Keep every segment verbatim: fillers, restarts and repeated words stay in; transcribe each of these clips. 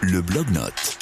Le Blog-Notes.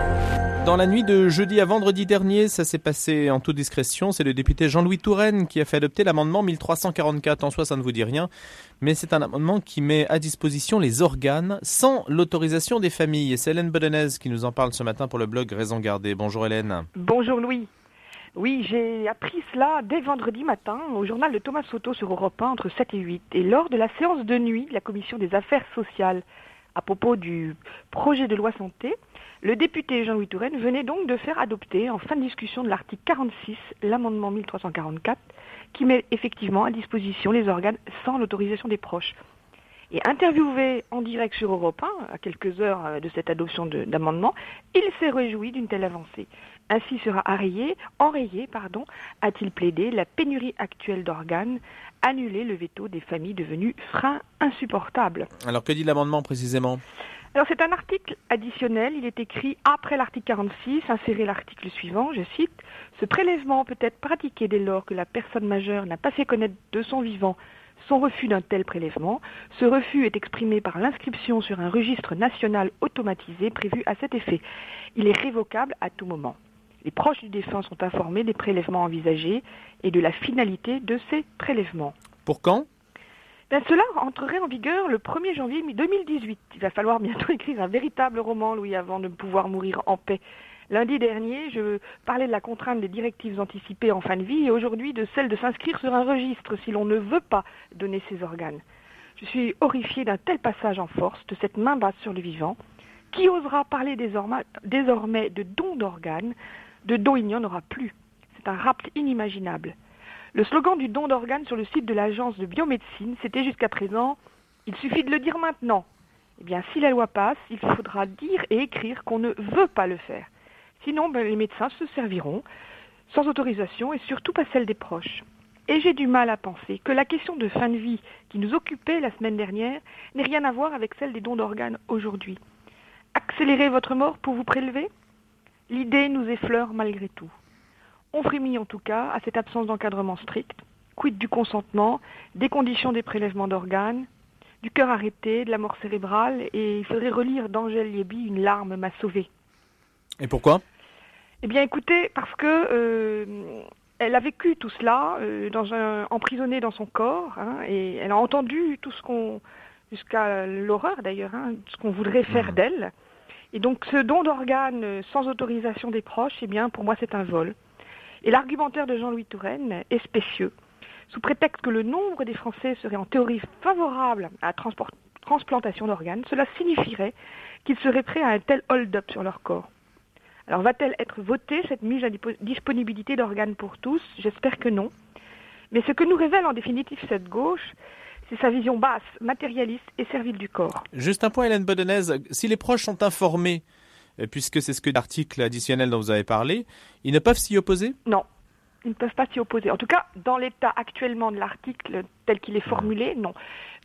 Dans la nuit de jeudi à vendredi dernier, ça s'est passé en toute discrétion. C'est le député Jean-Louis Touraine qui a fait adopter l'amendement mille trois cent quarante-quatre. En soi, ça ne vous dit rien, mais c'est un amendement qui met à disposition les organes sans l'autorisation des familles. Et c'est Hélène Bodenez qui nous en parle ce matin pour le blog Raison Gardée. Bonjour Hélène. Bonjour Louis. Oui, j'ai appris cela dès vendredi matin au journal de Thomas Soto sur Europe un entre sept et huit. Et lors de la séance de nuit de la Commission des affaires sociales à propos du projet de loi santé, le député Jean-Louis Touraine venait donc de faire adopter en fin de discussion de l'article quarante-six l'amendement mille trois cent quarante-quatre qui met effectivement à disposition les organes sans l'autorisation des proches. Et interviewé en direct sur Europe un, à quelques heures de cette adoption de, d'amendement, il s'est réjoui d'une telle avancée. Ainsi sera enrayé, enrayé, pardon, a-t-il plaidé, la pénurie actuelle d'organes, annuler le veto des familles devenues frein insupportable. Alors que dit l'amendement précisément ? Alors c'est un article additionnel, il est écrit après l'article quarante-six, inséré l'article suivant, je cite, « Ce prélèvement peut être pratiqué dès lors que la personne majeure n'a pas fait connaître de son vivant son refus d'un tel prélèvement. Ce refus est exprimé par l'inscription sur un registre national automatisé prévu à cet effet. Il est révocable à tout moment. Les proches du défunt sont informés des prélèvements envisagés et de la finalité de ces prélèvements. » Pour quand ? Ben, cela entrerait en vigueur le premier janvier deux mille dix-huit. Il va falloir bientôt écrire un véritable roman, Louis, avant de pouvoir mourir en paix. Lundi dernier, je parlais de la contrainte des directives anticipées en fin de vie et aujourd'hui de celle de s'inscrire sur un registre si l'on ne veut pas donner ses organes. Je suis horrifiée d'un tel passage en force, de cette main basse sur le vivant. Qui osera parler désormais, désormais de don d'organes ? De don, il n'y en aura plus. C'est un rapt inimaginable. Le slogan du don d'organes sur le site de l'agence de biomédecine, c'était jusqu'à présent « Il suffit de le dire maintenant ». Eh bien, si la loi passe, il faudra dire et écrire qu'on ne veut pas le faire. Sinon, ben, les médecins se serviront sans autorisation et surtout pas celle des proches. Et j'ai du mal à penser que la question de fin de vie qui nous occupait la semaine dernière n'ait rien à voir avec celle des dons d'organes aujourd'hui. Accélérer votre mort pour vous prélever ? L'idée nous effleure malgré tout. On frémit en tout cas à cette absence d'encadrement strict. Quid du consentement, des conditions des prélèvements d'organes, du cœur arrêté, de la mort cérébrale, et il faudrait relire d'Angèle Liébi « Une larme m'a sauvé ». Et pourquoi ? Eh bien écoutez, parce que euh, elle a vécu tout cela, euh, dans un, emprisonnée dans son corps, hein, et elle a entendu tout ce qu'on, jusqu'à l'horreur d'ailleurs, hein, ce qu'on voudrait faire d'elle. Et donc ce don d'organes sans autorisation des proches, eh bien pour moi c'est un vol. Et l'argumentaire de Jean-Louis Touraine est spécieux. Sous prétexte que le nombre des Français serait en théorie favorable à la transport- transplantation d'organes, cela signifierait qu'ils seraient prêts à un tel hold-up sur leur corps. Alors va-t-elle être votée, cette mise à disponibilité d'organes pour tous ? J'espère que non. Mais ce que nous révèle en définitive cette gauche, c'est sa vision basse, matérialiste et servile du corps. Juste un point, Hélène Bodenez. Si les proches sont informés, puisque c'est ce que l'article additionnel dont vous avez parlé, ils ne peuvent s'y opposer ? Non, ils ne peuvent pas s'y opposer. En tout cas, dans l'état actuellement de l'article tel qu'il est formulé, non.